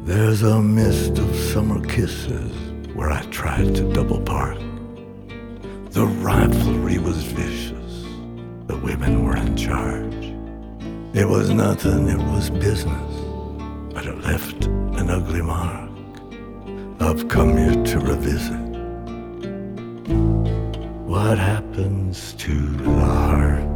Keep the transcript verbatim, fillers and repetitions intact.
There's a mist of summer kisses where I tried to double park. The rivalry was vicious, the women were in charge. It was nothing, it was business, but it left an ugly mark. I've come here to revisit what happens to the heart